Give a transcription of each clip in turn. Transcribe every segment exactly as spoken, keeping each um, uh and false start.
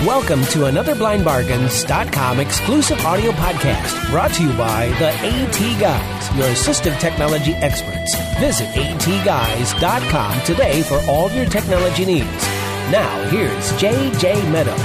Welcome to another blind bargains dot com exclusive audio podcast brought to you by the AT Guys, your assistive technology experts. Visit A T guys dot com today for all your technology needs. Now, here's J J Meadow.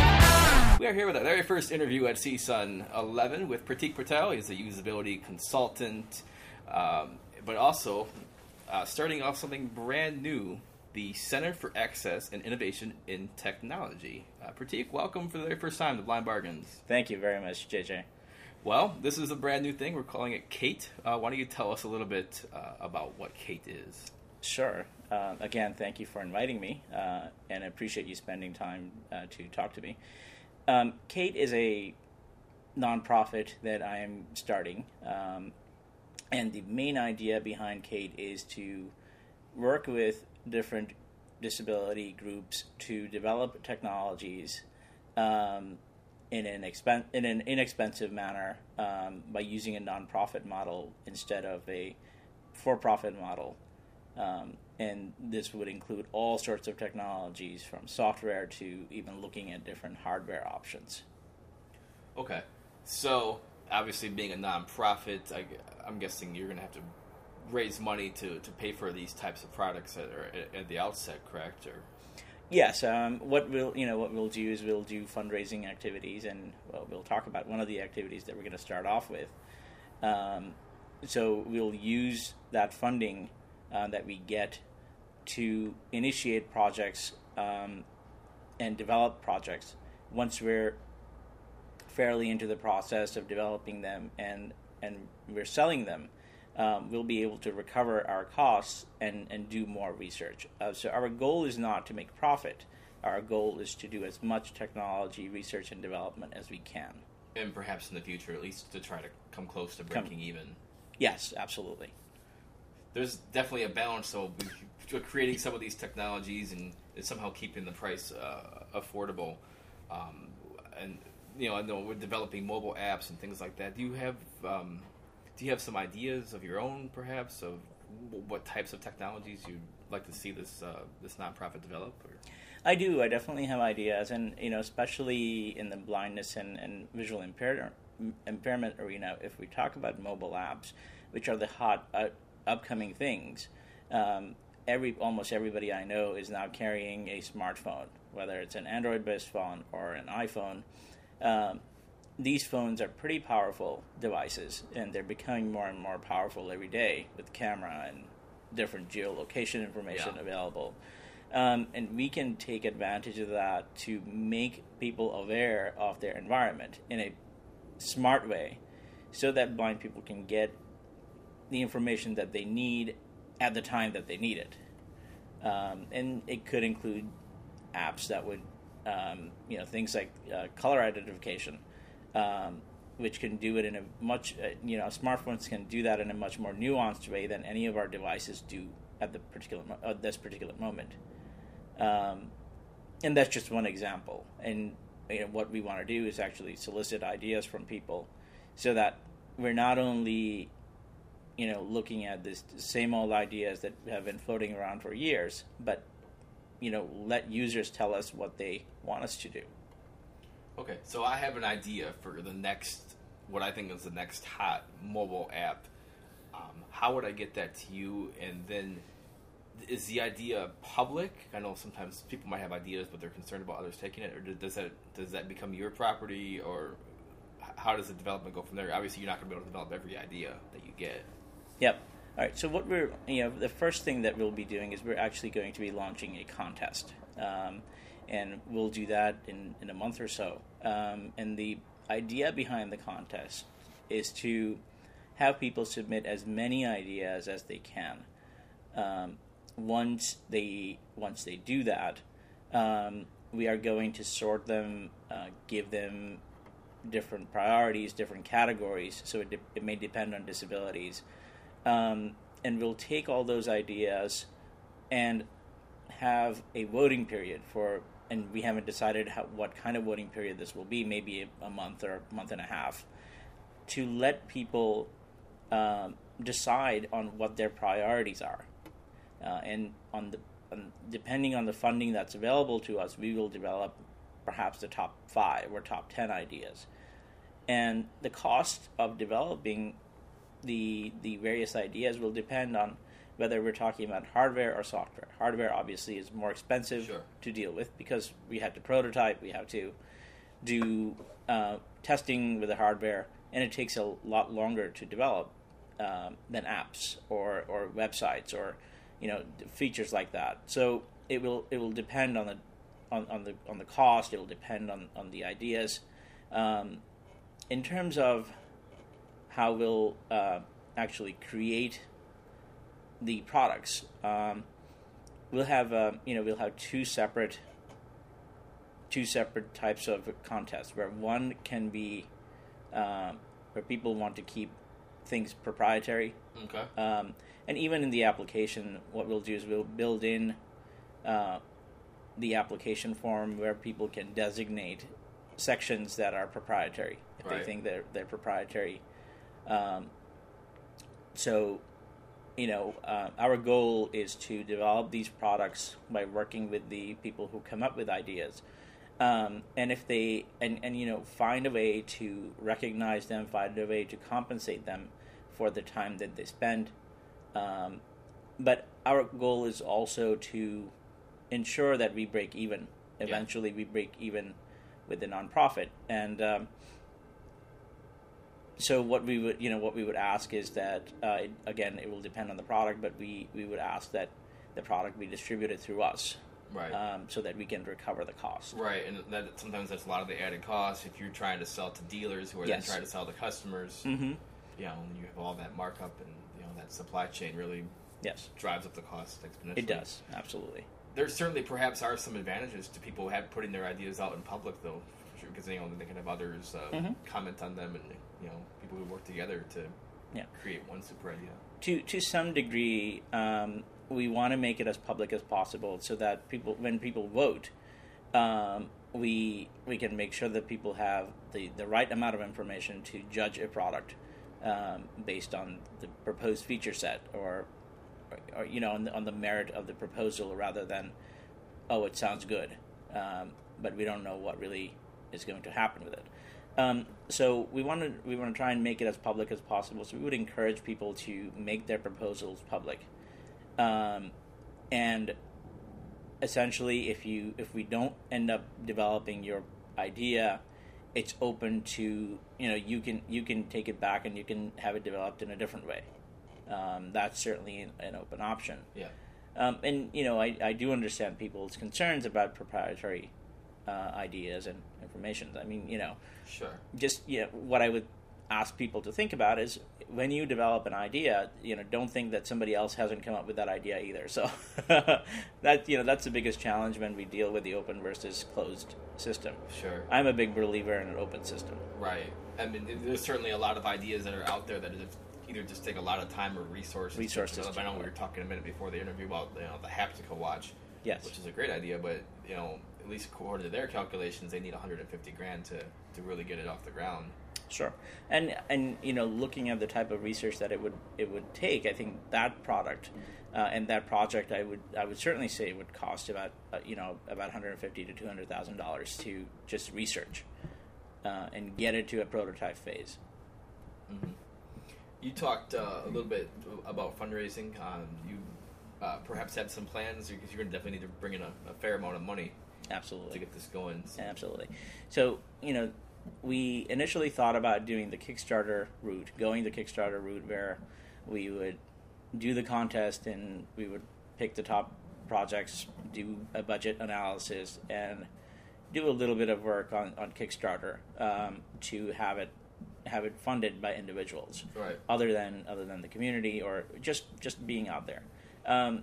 We are here with our very first interview at C S U N eleven with Pratik Patel. He's a usability consultant, um, but also uh, starting off something brand new, the Center for Access and Innovation in Technology. Uh, Pratik, welcome for the very first time to Blind Bargains. Thank you very much, J J. Well, this is a brand new thing. We're calling it CATE. Uh, why don't you tell us a little bit uh, about what CATE is? Sure. Uh, again, thank you for inviting me, uh, and I appreciate you spending time uh, to talk to me. Um, CATE is a nonprofit that I am starting, um, and the main idea behind CATE is to work with different disability groups to develop technologies um, in an expen- in an inexpensive manner um, by using a nonprofit model instead of a for-profit model. Um, and this would include all sorts of technologies, from software to even looking at different hardware options. Okay. So, obviously being a nonprofit, I, I'm guessing you're going to have to raise money to, to pay for these types of products at, at, at the outset, correct? Or yes. Um, what we'll you know what we'll do is we'll do fundraising activities, and well, we'll talk about one of the activities that we're going to start off with. Um, so we'll use that funding uh, that we get to initiate projects um, and develop projects. Once we're fairly into the process of developing them and and we're selling them, Um, we'll be able to recover our costs and, and do more research. Uh, so our goal is not to make profit. Our goal is to do as much technology research and development as we can. And perhaps in the future, at least to try to come close to breaking come, even. Yes, absolutely. There's definitely a balance, though, between creating some of these technologies and, and somehow keeping the price uh, affordable. Um, and, you know, I know we're developing mobile apps and things like that. Do you have... Um, Do you have some ideas of your own, perhaps, of what types of technologies you'd like to see this uh, this nonprofit develop? Or? I do. I definitely have ideas, and you know, especially in the blindness and, and visual impair- impairment arena. If we talk about mobile apps, which are the hot uh, upcoming things, um, every almost everybody I know is now carrying a smartphone, whether it's an Android-based phone or an iPhone. Um, These phones are pretty powerful devices, and they're becoming more and more powerful every day with camera and different geolocation information yeah. available. Um, and we can take advantage of that to make people aware of their environment in a smart way so that blind people can get the information that they need at the time that they need it. Um, and it could include apps that would, um, you know, things like uh, color identification, Um, which can do it in a much, uh, you know, smartphones can do that in a much more nuanced way than any of our devices do at the particular uh, this particular moment. Um, and that's just one example. And you know, what we want to do is actually solicit ideas from people, so that we're not only, you know, looking at this same old ideas that have been floating around for years, but you know, let users tell us what they want us to do. Okay, so I have an idea for the next, what I think is the next hot mobile app. Um, how would I get that to you? And then, is the idea public? I know sometimes people might have ideas, but they're concerned about others taking it. Or does that does that become your property? Or how does the development go from there? Obviously, you're not going to be able to develop every idea that you get. Yep. All right. So what we're, you know, the first thing that we'll be doing is we're actually going to be launching a contest. Um, And we'll do that in, in a month or so. Um, and the idea behind the contest is to have people submit as many ideas as they can. Um, once they once they do that, um, we are going to sort them, uh, give them different priorities, different categories. So it, de- it may depend on disabilities, um, and we'll take all those ideas and have a voting period for. And we haven't decided how, what kind of voting period this will be, maybe a, a month or a month and a half, to let people um, decide on what their priorities are. Uh, and on the on, depending on the funding that's available to us, we will develop perhaps the top five or top ten ideas. And the cost of developing the the various ideas will depend on whether we're talking about hardware or software. Hardware obviously is more expensive Sure. to deal with because we have to prototype, we have to do uh, testing with the hardware, and it takes a lot longer to develop um, than apps or, or websites or you know features like that. So it will it will depend on the on, on the on the cost. It will depend on, on the ideas. Um, in terms of how we'll uh, actually create the products, um, we'll have uh, you know we'll have two separate two separate types of contests, where one can be uh, where people want to keep things proprietary. Okay. Um, and even in the application, what we'll do is we'll build in uh, the application form where people can designate sections that are proprietary if Right. they think they're they're proprietary. Um, so, you know, uh, our goal is to develop these products by working with the people who come up with ideas. Um, and if they, and, and, you know, find a way to recognize them, find a way to compensate them for the time that they spend. Um, but our goal is also to ensure that we break even. Eventually, yeah. we break even with the nonprofit. And um, so what we would, you know, what we would ask is that, uh, it, again, it will depend on the product, but we, we would ask that the product be distributed through us. Right. Um, so that we can recover the cost. Right, and that sometimes that's a lot of the added costs. If you're trying to sell to dealers who are Yes. then trying to sell to customers, Mm-hmm. you know, you have all that markup, and you know that supply chain really Yes, drives up the cost exponentially. it does, absolutely. There certainly perhaps are some advantages to people who have putting their ideas out in public, though, because you know they can have others uh, Mhm. comment on them, and you know people who work together to Yeah. create one super idea. To to some degree, um, we want to make it as public as possible, so that people, when people vote, um, we we can make sure that people have the, the right amount of information to judge a product um, based on the proposed feature set, or, or, or you know, on the, on the merit of the proposal, rather than, oh, it sounds good, um, but we don't know what really is going to happen with it. Um, so we want to we want to try and make it as public as possible. So we would encourage people to make their proposals public, um, and essentially, if you if we don't end up developing your idea, it's open to you know you can you can take it back and you can have it developed in a different way. Um, that's certainly an, an open option. Yeah. Um, and you know I, I do understand people's concerns about proprietary uh, ideas and information. I mean, you know. Sure. Just you know, what I would ask people to think about is when you develop an idea, you know, don't think that somebody else hasn't come up with that idea either. So that you know that's the biggest challenge when we deal with the open versus closed system. Sure. I'm a big believer in an open system. Right. I mean, there's certainly a lot of ideas that are out there that either just take a lot of time or resources. Resources. I know we were talking a minute before the interview about you know the Haptica watch. Yes. Which is a great idea, but you know, at least according to their calculations, they need one hundred fifty grand to, to really get it off the ground. Sure, and and you know, looking at the type of research that it would it would take, I think that product uh, and that project, I would I would certainly say would cost about uh, you know about one hundred fifty to two hundred thousand dollars to just research uh, and get it to a prototype phase. Mm-hmm. You talked uh, a little bit about fundraising. Um, you. Uh, perhaps have some plans, because you're going to definitely need to bring in a, a fair amount of money. Absolutely. To get this going. So. Absolutely. So, you know, we initially thought about doing the Kickstarter route, going the Kickstarter route where we would do the contest and we would pick the top projects, do a budget analysis, and do a little bit of work on, on Kickstarter um, to have it have it funded by individuals, right. other than other than the community, or just just being out there. Um,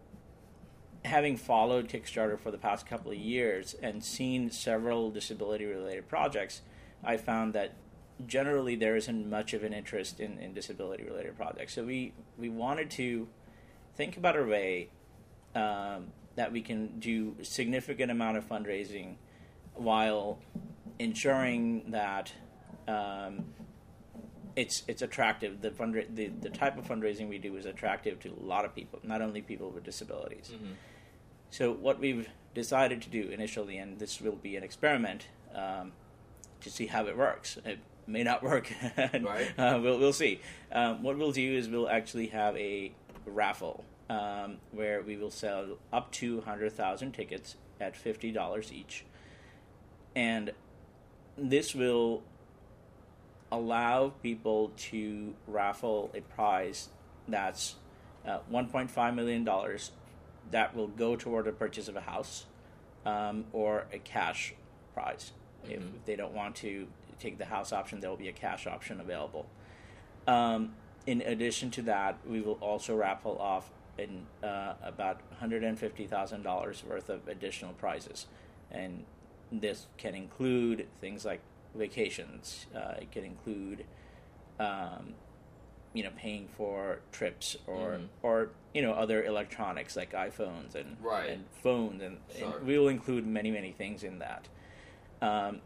having followed Kickstarter for the past couple of years and seen several disability-related projects, I found that generally there isn't much of an interest in, in disability-related projects. So we, we wanted to think about a way um, that we can do a significant amount of fundraising while ensuring that um, It's it's attractive. The fundra- the the type of fundraising we do is attractive to a lot of people, not only people with disabilities. Mm-hmm. So what we've decided to do initially, and this will be an experiment um, to see how it works. It may not work. and, right. Uh, we'll we'll see. Um, what we'll do is we'll actually have a raffle um, where we will sell up to one hundred thousand tickets at fifty dollars each, and this will allow people to raffle a prize that's uh, one point five million dollars that will go toward the purchase of a house um, or a cash prize. Mm-hmm. If, if they don't want to take the house option, there will be a cash option available. Um, in addition to that, we will also raffle off in, uh, about one hundred fifty thousand dollars worth of additional prizes. And this can include things like vacations. Uh, it can include um, you know, paying for trips or mm. or you know, other electronics like iPhones and right. and phones, and, sure. and we will include many many things in that. Um,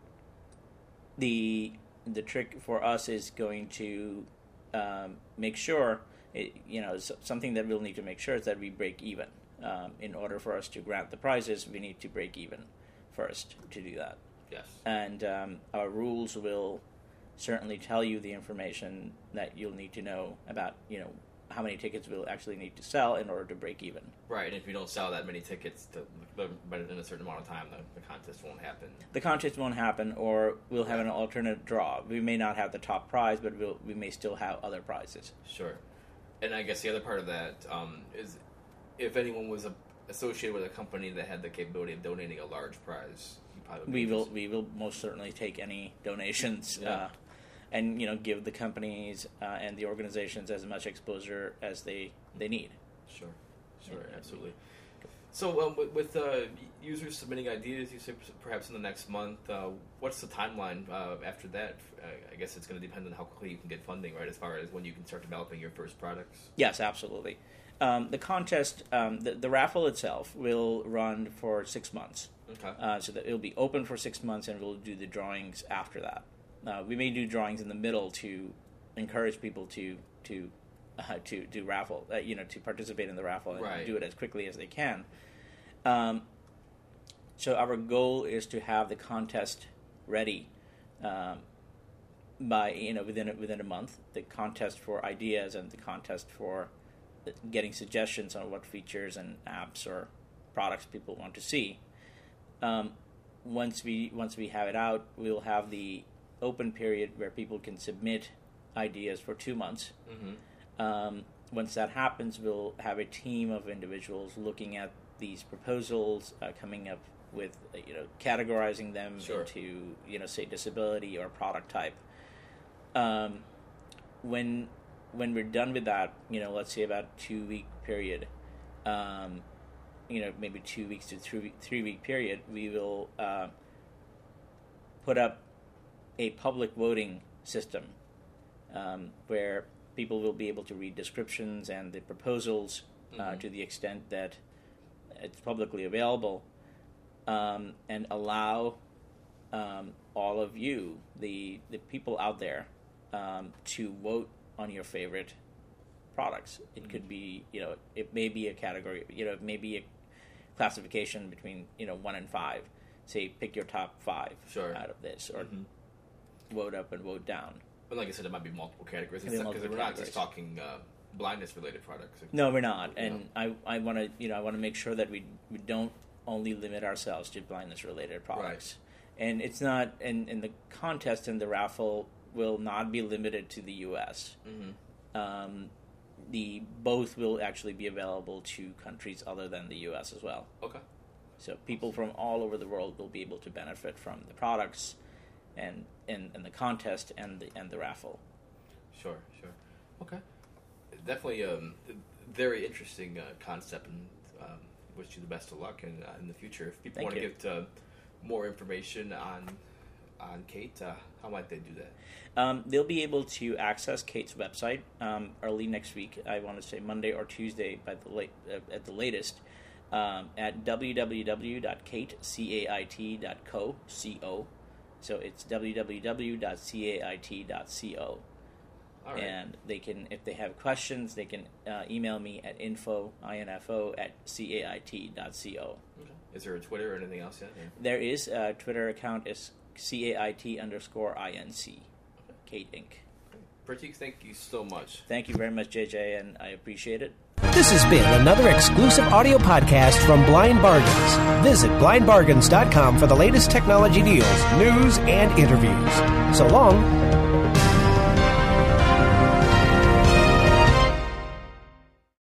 the the trick for us is going to um, make sure it, you know something that we'll need to make sure is that we break even. Um, in order for us to grant the prizes, we need to break even first to do that. Yes. And um, our rules will certainly tell you the information that you'll need to know about, you know, how many tickets we'll actually need to sell in order to break even. Right, and if you don't sell that many tickets to, but in a certain amount of time, the, the contest won't happen. The contest won't happen, or we'll have an alternate draw. We may not have the top prize, but we'll, we may still have other prizes. Sure. And I guess the other part of that um, is if anyone was a, associated with a company that had the capability of donating a large prize, you probably we will we will most certainly take any donations. Yeah. Uh, and, you know, give the companies uh, and the organizations as much exposure as they, they need. Sure, sure, yeah. Absolutely. So um, with, with uh, users submitting ideas, you say perhaps in the next month, uh, what's the timeline uh, after that? Uh, I guess it's going to depend on how quickly you can get funding, right, as far as when you can start developing your first products? Yes, absolutely. Um, the contest, um, the, the raffle itself will run for six months. Okay. Uh, so that it'll be open for six months, and we'll do the drawings after that. Uh, we may do drawings in the middle to encourage people to to uh, to do raffle, uh, you know, to participate in the raffle and right. do it as quickly as they can. Um, so our goal is to have the contest ready um, by you know within a, within a month. The contest for ideas and the contest for getting suggestions on what features and apps or products people want to see. Um, once we once we have it out, we'll have the open period where people can submit ideas for two months. Mm-hmm. Um, once that happens, we'll have a team of individuals looking at these proposals, uh, coming up with, uh, you know, categorizing them sure. into, you know, say disability or product type. Um, when when we're done with that, you know, let's say about two week period, um, you know, maybe two weeks to three three week period, we will uh, put up a public voting system um, where people will be able to read descriptions and the proposals uh, mm-hmm. to the extent that it's publicly available, um, and allow um, all of you, the the people out there, um, to vote on your favorite products. It mm-hmm. could be, you know, it may be a category, you know, it may be a classification between, you know, one and five. Say, pick your top five sure. out of this, or mm-hmm. vote up and vote down. But like I said, it might be multiple categories Because we're not categories. just talking uh, blindness-related products. No, we're not. And know. I, I want to, you know, I want to make sure that we we don't only limit ourselves to blindness-related products. Right. And it's not, and, and the contest and the raffle will not be limited to the U S. Mm-hmm. Um, the both will actually be available to countries other than the U S as well. Okay. So people from all over the world will be able to benefit from the products and and, and the contest and the and the raffle. Sure, sure. Okay. Definitely a um, very interesting uh, concept, and um, wish you the best of luck in, uh, in the future. If people Thank want to you. get uh, more information on on Kate, uh, how might they do that? Um, they'll be able to access Kate's website um, early next week. I want to say Monday or Tuesday by the late, uh, at the latest, um, at w w w dot kate dot co. So it's w w w dot kate dot co. All right. And they can, if they have questions, they can uh, email me at info, info at cait dot co. Okay. Is there a Twitter or anything else yet? Or? There is a Twitter account is cait underscore inc, okay. Kate Incorporated. Pratik, thank you so much. Thank you very much, J J, and I appreciate it. This has been another exclusive audio podcast from Blind Bargains. Visit blind bargains dot com for the latest technology deals, news, and interviews. So long.